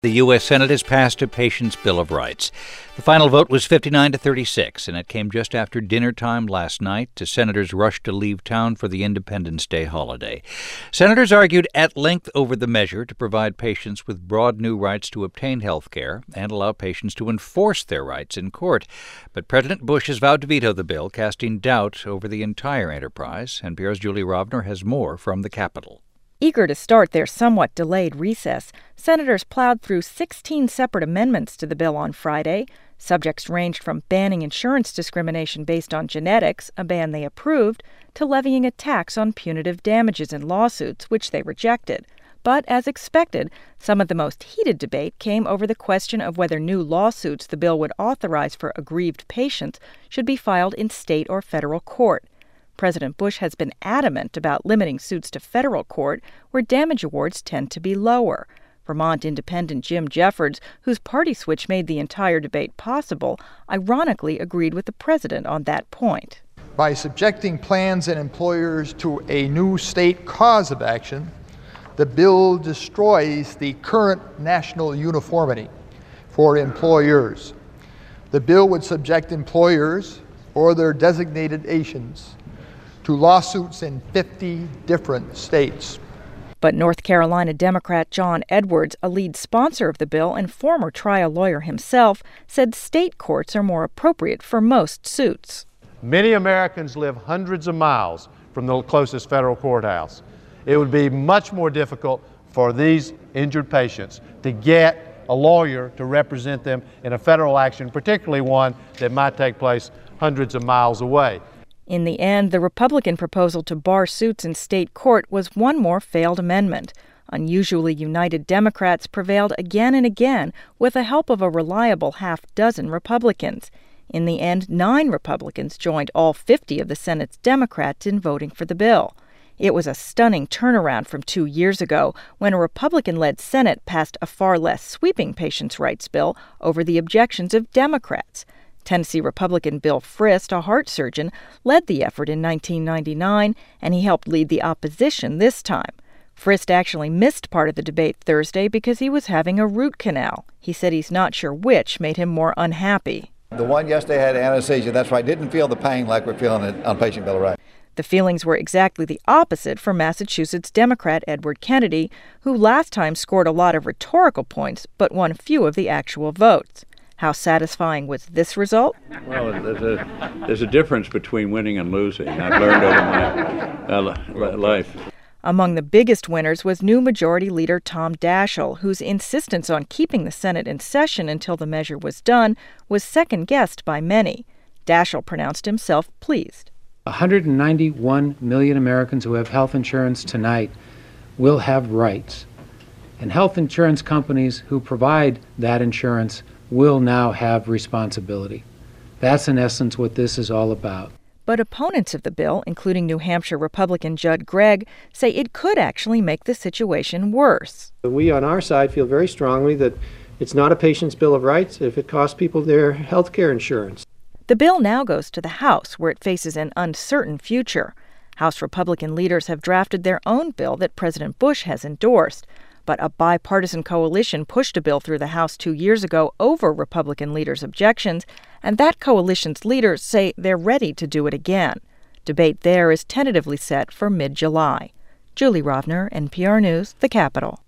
The U.S. Senate has passed a Patients' Bill of Rights. The final vote was 59-36, and it came just after dinner time last night as senators rushed to leave town for the Independence Day holiday. Senators argued at length over the measure to provide patients with broad new rights to obtain health care and allow patients to enforce their rights in court. But President Bush has vowed to veto the bill, casting doubt over the entire enterprise. NPR's Julie Rovner has more from the Capitol. Eager to start their somewhat delayed recess, senators plowed through 16 separate amendments to the bill on Friday. Subjects ranged from banning insurance discrimination based on genetics, a ban they approved, to levying a tax on punitive damages in lawsuits, which they rejected. But as expected, some of the most heated debate came over the question of whether new lawsuits the bill would authorize for aggrieved patients should be filed in state or federal court. President Bush has been adamant about limiting suits to federal court, where damage awards tend to be lower. Vermont Independent Jim Jeffords, whose party switch made the entire debate possible, ironically agreed with the president on that point. By subjecting plans and employers to a new state cause of action, the bill destroys the current national uniformity for employers. The bill would subject employers or their designated agents to lawsuits in 50 different states. But North Carolina Democrat John Edwards, a lead sponsor of the bill and former trial lawyer himself, said state courts are more appropriate for most suits. Many Americans live hundreds of miles from the closest federal courthouse. It would be much more difficult for these injured patients to get a lawyer to represent them in a federal action, particularly one that might take place hundreds of miles away. In the end, the Republican proposal to bar suits in state court was one more failed amendment. Unusually united Democrats prevailed again and again with the help of a reliable half-dozen Republicans. In the end, 9 Republicans joined all 50 of the Senate's Democrats in voting for the bill. It was a stunning turnaround from 2 years ago when a Republican-led Senate passed a far less sweeping patients' rights bill over the objections of Democrats. Tennessee Republican Bill Frist, a heart surgeon, led the effort in 1999, and he helped lead the opposition this time. Frist actually missed part of the debate Thursday because he was having a root canal. He said he's not sure which made him more unhappy. The one yesterday had anesthesia, that's right, didn't feel the pain like we're feeling it on Patient Bill of Rights. The feelings were exactly the opposite for Massachusetts Democrat Edward Kennedy, who last time scored a lot of rhetorical points but won few of the actual votes. How satisfying was this result? Well, there's a difference between winning and losing. I've learned over my life. Among the biggest winners was new Majority Leader Tom Daschle, whose insistence on keeping the Senate in session until the measure was done was second-guessed by many. Daschle pronounced himself pleased. 191 million Americans who have health insurance tonight will have rights. And health insurance companies who provide that insurance will now have responsibility. That's in essence what this is all about. But opponents of the bill, including New Hampshire Republican Judd Gregg, say it could actually make the situation worse. We on our side feel very strongly that it's not a patient's bill of rights if it costs people their health care insurance. The bill now goes to the House, where it faces an uncertain future. House Republican leaders have drafted their own bill that President Bush has endorsed. But a bipartisan coalition pushed a bill through the House 2 years ago over Republican leaders' objections, and that coalition's leaders say they're ready to do it again. Debate there is tentatively set for mid-July. Julie Rovner, NPR News, The Capitol.